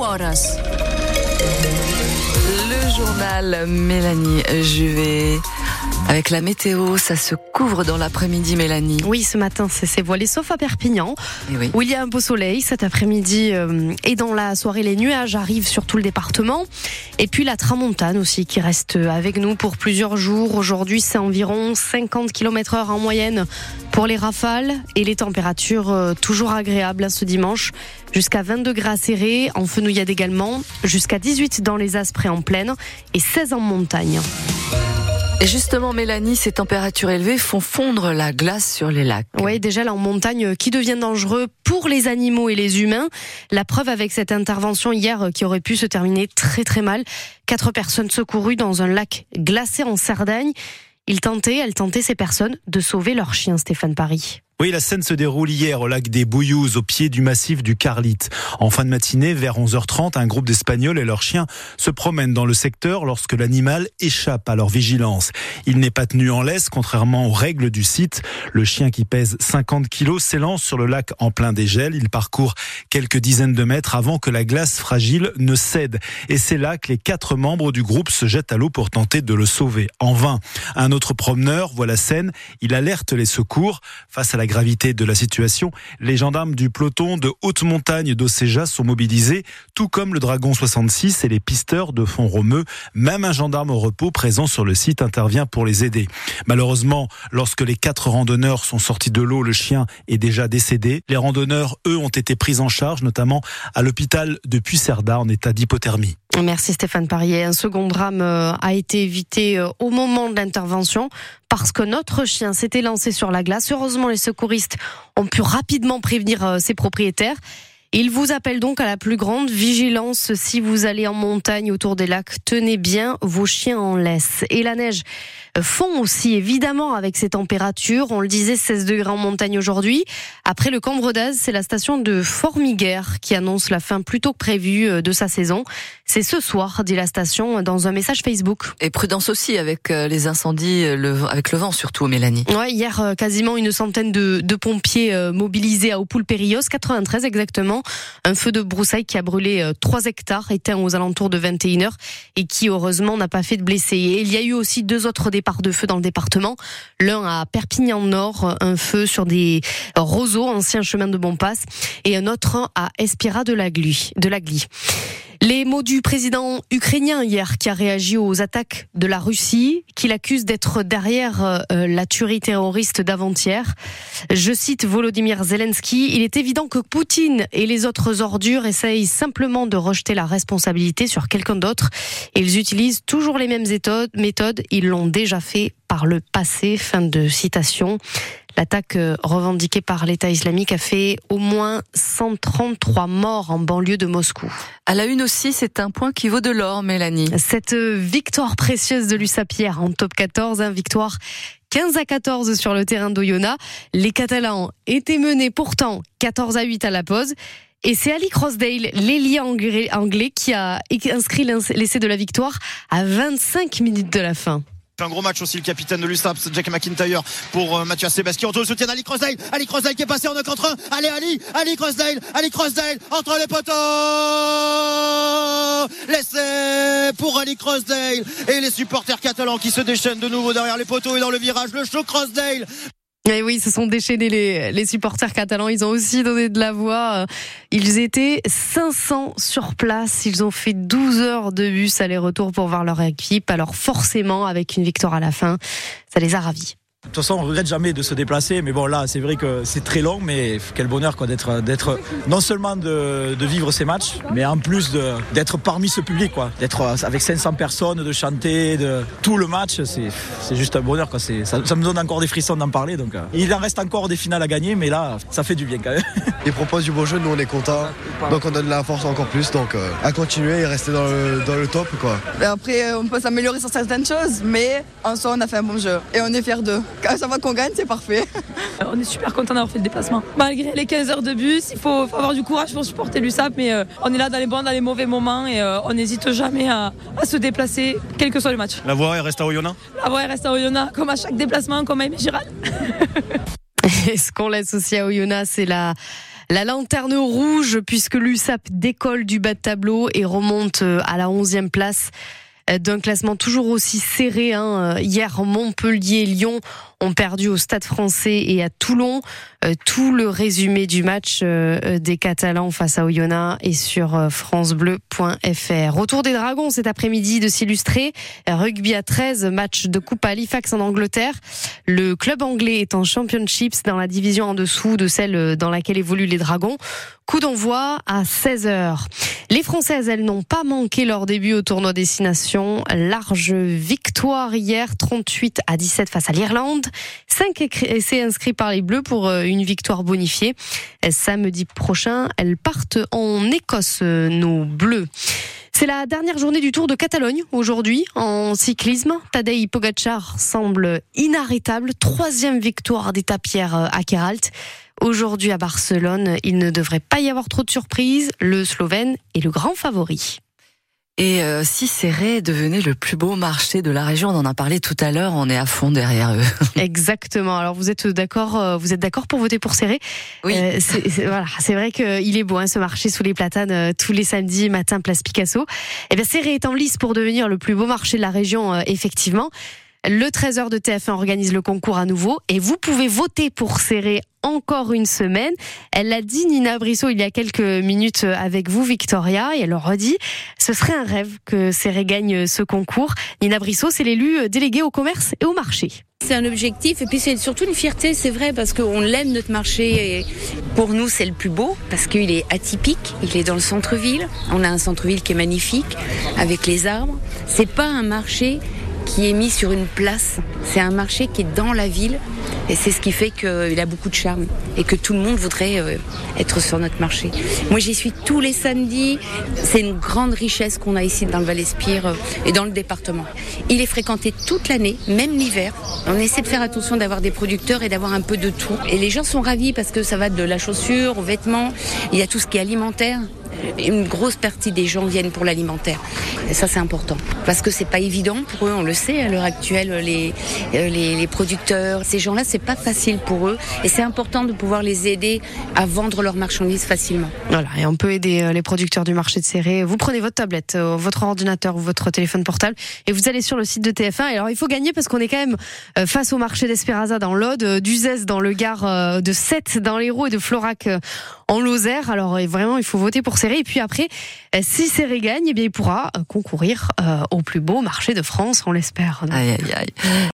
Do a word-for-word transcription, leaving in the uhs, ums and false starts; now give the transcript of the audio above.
horas. Le journal Mélanie Juvet. Avec la météo, ça se couvre dans l'après-midi, Mélanie. Oui, ce matin, c'est, c'est voilé, sauf à Perpignan, oui. où il y a un beau soleil cet après-midi. Euh, et dans la soirée, les nuages arrivent sur tout le département. Et puis la tramontane aussi, qui reste avec nous pour plusieurs jours. Aujourd'hui, c'est environ cinquante kilomètres heure en moyenne pour les rafales. Et les températures euh, toujours agréables hein, ce dimanche. Jusqu'à vingt degrés à Serré, en Fenouillade également. Jusqu'à dix-huit dans les Asprés en plaine et seize en montagne. Et justement, Mélanie, ces températures élevées font fondre la glace sur les lacs. Oui, déjà là en montagne qui devient dangereux pour les animaux et les humains. La preuve avec cette intervention hier qui aurait pu se terminer très très mal. Quatre personnes secourues dans un lac glacé en Cerdagne. Ils tentaient, elles tentaient ces personnes de sauver leur chien, Stéphane Paris. Oui, la scène se déroule hier au lac des Bouillouzes, au pied du massif du Carlite. En fin de matinée, vers onze heures trente, un groupe d'Espagnols et leurs chiens se promènent dans le secteur lorsque l'animal échappe à leur vigilance. Il n'est pas tenu en laisse, contrairement aux règles du site. Le chien qui pèse cinquante kilos s'élance sur le lac en plein dégel. Il parcourt quelques dizaines de mètres avant que la glace fragile ne cède. Et c'est là que les quatre membres du groupe se jettent à l'eau pour tenter de le sauver. En vain. Un autre promeneur voit la scène. Il alerte les secours. Face à la gravité de la situation, les gendarmes du peloton de haute montagne d'Océja sont mobilisés, tout comme le Dragon soixante-six et les pisteurs de Font-Romeu. Même un gendarme au repos présent sur le site intervient pour les aider. Malheureusement, lorsque les quatre randonneurs sont sortis de l'eau, le chien est déjà décédé. Les randonneurs, eux, ont été pris en charge, notamment à l'hôpital de Puigcerdà en état d'hypothermie. Merci Stéphane Parier. Un second drame a été évité au moment de l'intervention parce que notre chien s'était lancé sur la glace. Heureusement, les secouristes ont pu rapidement prévenir ses propriétaires. Il vous appelle donc à la plus grande vigilance si vous allez en montagne autour des lacs. Tenez bien vos chiens en laisse. Et la neige fond aussi, évidemment, avec ces températures. On le disait, seize degrés en montagne aujourd'hui. Après le Cambre d'Az, c'est la station de Formiguères qui annonce la fin plus tôt que prévu de sa saison. C'est ce soir, dit la station dans un message Facebook. Et prudence aussi avec les incendies, le, avec le vent surtout, Mélanie. Ouais, hier, quasiment une centaine de, de pompiers mobilisés à Opoul-Périos, quatre-vingt-treize exactement. Un feu de broussailles qui a brûlé trois hectares, éteint aux alentours de vingt et une heures et qui, heureusement, n'a pas fait de blessés. Et il y a eu aussi deux autres départs de feu dans le département. L'un à Perpignan-Nord, un feu sur des roseaux, ancien chemin de Bonpass, et un autre à Espira de la Glie. De la Glie. Les mots du président ukrainien hier qui a réagi aux attaques de la Russie, qu'il accuse d'être derrière euh, la tuerie terroriste d'avant-hier. Je cite Volodymyr Zelensky, il est évident que Poutine et les autres ordures essayent simplement de rejeter la responsabilité sur quelqu'un d'autre. Ils utilisent toujours les mêmes méthodes, ils l'ont déjà fait par le passé. Fin de citation. L'attaque revendiquée par l'État islamique a fait au moins cent trente-trois morts en banlieue de Moscou. À la une aussi, c'est un point qui vaut de l'or, Mélanie. Cette victoire précieuse de l'U S A P hier en top quatorze, hein, victoire quinze à quatorze sur le terrain d'Oyonnax. Les Catalans étaient menés pourtant quatorze à huit à la pause. Et c'est Ali Crossdale, l'ailier anglais, qui a inscrit l'essai de la victoire à vingt-cinq minutes de la fin. Un gros match aussi, le capitaine de l'U S A P, Jack McIntyre pour euh, Mathias Sebastian. On le soutien d'Ali Crossdale. Ali Crossdale qui est passé en un contre un. Allez Ali, Ali Crossdale, Ali Crossdale entre les poteaux. L'essai pour Ali Crossdale et les supporters catalans qui se déchaînent de nouveau derrière les poteaux et dans le virage. Le show Crossdale. Et oui, se sont déchaînés les, les supporters catalans. Ils ont aussi donné de la voix. Ils étaient cinq cents sur place. Ils ont fait douze heures de bus aller-retour pour voir leur équipe. Alors forcément, avec une victoire à la fin, ça les a ravis. De toute façon, on ne regrette jamais de se déplacer, mais bon là, c'est vrai que c'est très long, mais quel bonheur quoi, d'être, d'être non seulement de, de vivre ces matchs, mais en plus de, d'être parmi ce public, quoi, d'être avec cinq cents personnes, de chanter, de tout le match, c'est, c'est juste un bonheur, quoi. C'est, ça, ça me donne encore des frissons d'en parler. Donc, euh, il en reste encore des finales à gagner, mais là, ça fait du bien quand même. Ils proposent du beau jeu, nous on est contents, donc on donne la force encore plus, donc euh, à continuer et rester dans le, dans le top, quoi. Après, on peut s'améliorer sur certaines choses, mais en soi, on a fait un bon jeu et on est fiers d'eux. Quand ça va qu'on gagne, c'est parfait. On est super content d'avoir fait le déplacement. Malgré les quinze heures de bus, il faut, faut avoir du courage pour supporter l'U S A P, mais euh, on est là dans les bons, dans les mauvais moments et euh, on n'hésite jamais à, à se déplacer, quel que soit le match. La voie elle reste à Oyonnax. La voie elle reste à Oyonnax, comme à chaque déplacement, comme à Aimé Giral. Et ce qu'on laisse aussi à Oyonnax, c'est la La lanterne rouge puisque l'U S A P décolle du bas de tableau et remonte à la onzième place d'un classement toujours aussi serré. Hein. Hier, Montpellier et Lyon ont perdu au Stade Français et à Toulon. Euh, tout le résumé du match euh, des Catalans face à Oyonnax est sur euh, francebleu point f r. Retour des Dragons cet après-midi de s'illustrer. Rugby à treize, match de coupe à Halifax en Angleterre. Le club anglais est en Championships dans la division en dessous de celle dans laquelle évoluent les Dragons. Coup d'envoi à seize heures. Les Françaises, elles n'ont pas manqué leur début au tournoi Destination. Large victoire hier, trente-huit à dix-sept face à l'Irlande. Cinq essais inscrits par les Bleus pour une victoire bonifiée. Samedi prochain, elles partent en Écosse, nos Bleus. C'est la dernière journée du Tour de Catalogne aujourd'hui en cyclisme. Tadej Pogačar semble inarrêtable. Troisième victoire d'étape hier à Keralt. Aujourd'hui à Barcelone, il ne devrait pas y avoir trop de surprises. Le Slovène est le grand favori. Et euh, si Céré devenait le plus beau marché de la région, on en a parlé tout à l'heure, on est à fond derrière eux. Exactement. Alors vous êtes d'accord, vous êtes d'accord pour voter pour Céré ? Oui. Euh, c'est, c'est, voilà, c'est vrai qu'il est beau, hein, ce marché sous les platanes euh, tous les samedis matin, place Picasso. Et bien Céré est en lice pour devenir le plus beau marché de la région, euh, effectivement. Le treize heures de T F un organise le concours à nouveau et vous pouvez voter pour Céré encore une semaine. Elle l'a dit, Nina Brissot, il y a quelques minutes avec vous, Victoria, et elle le redit, ce serait un rêve que Céré gagne ce concours. Nina Brissot, c'est l'élu délégué au commerce et au marché. C'est un objectif et puis c'est surtout une fierté, c'est vrai, parce qu'on l'aime notre marché et pour nous c'est le plus beau parce qu'il est atypique, il est dans le centre-ville, on a un centre-ville qui est magnifique avec les arbres. C'est pas un marché qui est mis sur une place, c'est un marché qui est dans la ville et c'est ce qui fait qu'il a beaucoup de charme et que tout le monde voudrait euh, être sur notre marché. Moi j'y suis tous les samedis, c'est une grande richesse qu'on a ici dans le Val-Espire euh, et dans le département. Il est fréquenté toute l'année, même l'hiver. On essaie de faire attention d'avoir des producteurs et d'avoir un peu de tout. Et les gens sont ravis parce que ça va de la chaussure aux vêtements, il y a tout ce qui est alimentaire. Une grosse partie des gens viennent pour l'alimentaire. Et ça, c'est important. Parce que c'est pas évident pour eux, on le sait, à l'heure actuelle, les, les, les producteurs, ces gens-là, c'est pas facile pour eux. Et c'est important de pouvoir les aider à vendre leurs marchandises facilement. Voilà, et on peut aider les producteurs du marché de Céré. Vous prenez votre tablette, votre ordinateur ou votre téléphone portable et vous allez sur le site de T F un. Et alors, il faut gagner parce qu'on est quand même face au marché d'Espéraza dans l'Aude, d'Uzès dans le Gard, de Sète dans l'Hérault et de Florac en Lozère. Alors, vraiment, il faut voter pour Céré. Et puis après, si Céré gagne, eh bien, il pourra concourir au plus beau marché de France, on l'espère. Aïe, aïe, aïe.